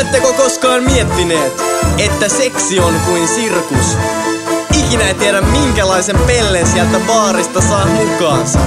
Oletteko koskaan miettineet, että seksi on kuin sirkus? Ikinä ei tiedä minkälaisen pellen sieltä baarista saa mukaansa.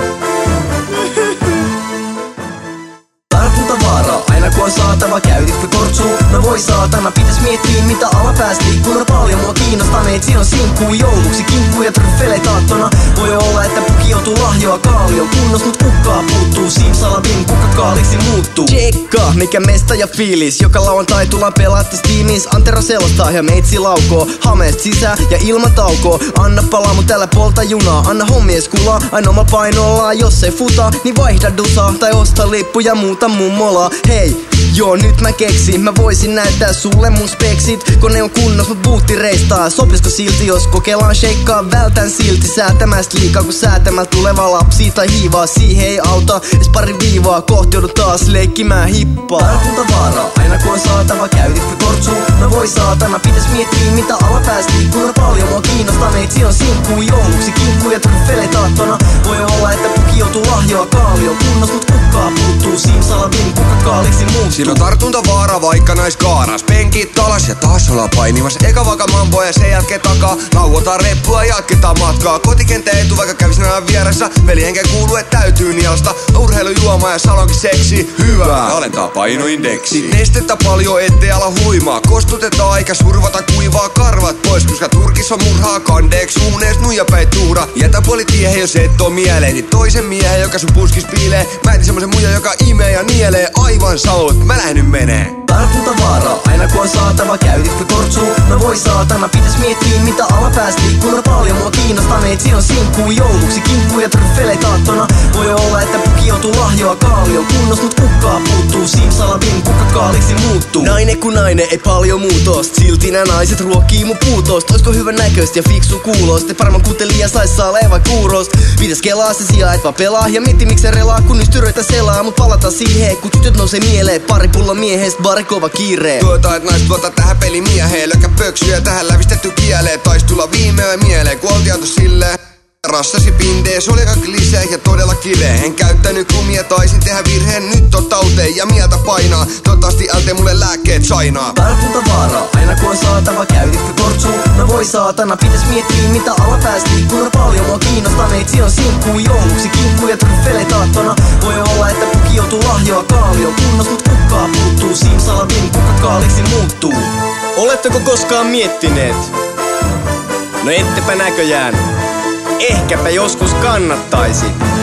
Tartuntavaara, aina kun on saatava, käytitkö kortsuu? No voi saatana, pitäis miettiä mitä alapääs liikkuu. No paljon mua kiinnostaa, meitsi on sinkkuu jouluksi, kinkku ja tryffeleitä aattona. Voi olla, että puki joutuu lahjoa, kaali on kunnos, mut kukkaa puuttuu. Simsalabim, kuka kaaliksi muuttuu. Tsekka, mikä mesta ja fiilis, joka lauantai tullaan pelaattis tiimiis. Antero selostaa ja meitsi laukoo, hameest sisään ja ilmataukoo. Anna palaa mut älä polta junaa, anna hommies kulaa. Aina oma painollaan, jos ei futa, niin vaihda dusaa tai osta lippu ja muuta mummolaa. Hei, joo nyt mä keksin, mä voisin näyttää sulle mun speksit, kun ne on kunnos mut buutti reistaa. Sopisko silti jos kokeillaan sheikkaa, vältän silti säätämästä liikaa, kun säätämällä tuleva lapsi tai hiivaa. Siihen ei auta edes pari viivaa, kohti joudut taas leikkimään hippaa. Tartuntavaara, aina kun on saatava, käytitkö kortsuu? No voi saatana, pitäis miettiä mitä alapääs liikkuu. No paljon mua kiinnostaa, meitsi on sinkkuu jouluksi, kinkku ja tryffeleitä aattona. Voi olla, että puki joutuu lahjoa, kaali on kunnos, mut kukkaa puuttuu. Simsalabim, kuka kaaliksi muuttuu. Siinä on tartuntavaara vaikka nais kaaras. Penkit alas ja taas ollaan painimassa. Eka vaka mambo ja sen jälkeen takaa. Lauotaan reppua ja jatketaan matkaa. Kotikenttä etu vaikka kävis nää vieressä. Velihenkä kuuluu et täytyy nielasta. Urheilujuoma ja salonkin seksi. Hyvä, alentaa painoindeksi. Sit nestettä paljon ettei ala huimaa. Kostutetaan eikä survata kuivaa karvat pois. Koska Turkis on murhaa kandeeks. Uunees nuijapäin tuura. Jätä puoli tiehen jos et oo mieleen. Niin toisen miehen joka sun puskis piilee. Mä etin semmosen muija joka imee ja nielee. Aivan saut, mä lähden nyt menee. Tartuntavaara, aina kun on saatava, käytitkö kortsuu? No voi saatana, pitäis miettiä mitä alapääs liikkuu. No paljon mua kiinnostaa, meitsi on sinkkuu jouluksi, kinkku ja tryffeleitä aattona. Voi olla, että puki joutuu lahjoa, kaali on kunnos, mut kukkaa puuttuu. Simsalabim, kuka kaaliksi muuttuu. Nainen kun nainen, ei paljon muutosta, silti nää naiset ruokkii mun puutosta. Oisko hyvän näköistä ja fiksu kuulosta, et varmaan kuuntelija sais saa levä kuurosta. Pitäis kelaa se sijaa, et vaan pelaa ja mietti miksi se relaa, kun nystyröitä selaa. Mut palata siihen, kun tytöt nousee mieleen, pari pulla miehest, bari kova kiiree. Tuota et naiset tuota tähän pelimieheen. Lökkä pöksyä tähän lävistetty kieleen. Tais tulla viimeä mieleen, kun oltiautu silleen. Rassasi pindees, oli aika lisää ja todella kireä. En käyttänyt kumia, taisin tehdä virheen. Nyt on tauteen ja mieltä painaa. Toivottavasti ältee mulle lääkkeet sainaa. Tartuntavaara, aina kun on saatava, käytitkö kortsuu? No voi saatana, pitäis miettiä mitä alapääs liikkuu. No paljon mua kiinnostaa, meitsi on sinkkuu jouluksi, kinkku ja tryffeleitä aattona. Voi olla, että puki joutuu lahjoa, kaali on kunnos, mut kukkaa puuttuu. Simsalabim, kuka kaaliksi muuttuu. Oletteko koskaan miettineet? No ettepä näköjään. Ehkäpä joskus kannattaisi